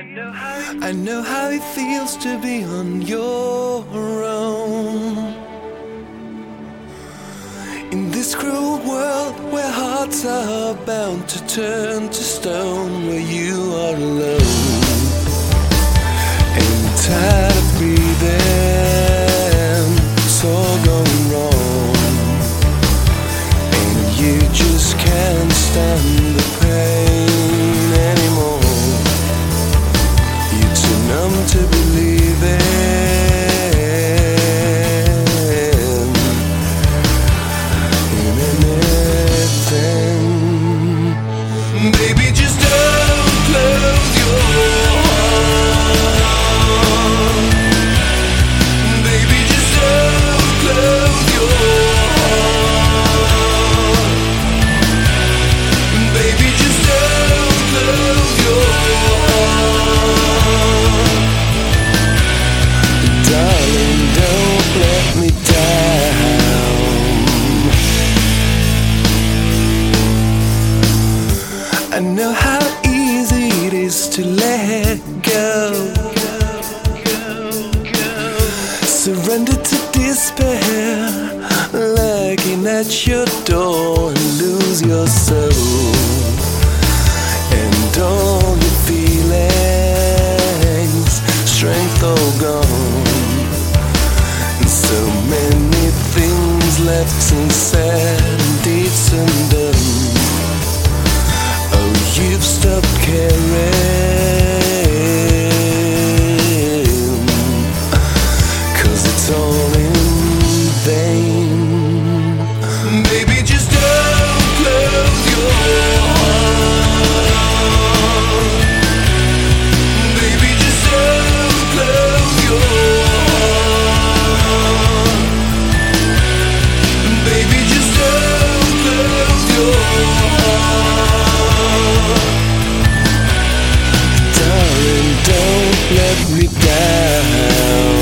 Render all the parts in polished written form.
I know how it feels to be on your own. In this cruel world where hearts are bound to turn to stone, where you are alone and tired of breathing, it's all going wrong, and you just can't stand the pain anymore. You're too numb to believe it. Baby, just don't close your heart. Baby, just don't close your heart. Baby, just don't close your heart. Darling, don't let me down. I know how easy it is to let go, surrender to despair, looking at your door and lose your soul, and all your feelings, strength all gone, and so many things left unsaid, deeds undone. You've stopped caring, 'cause it's all in vain. Baby, just don't close your heart. Baby, just don't close your heart. Baby, just don't close your heart. Darling, don't let me down.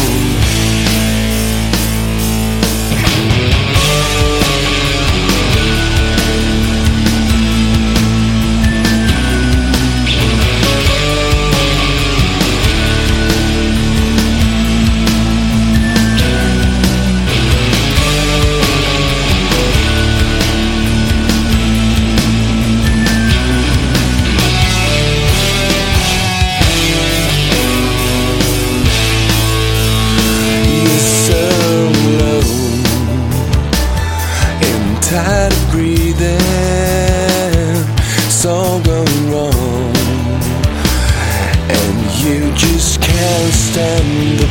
Tired of breathing, it's all going wrong, and you just can't stand the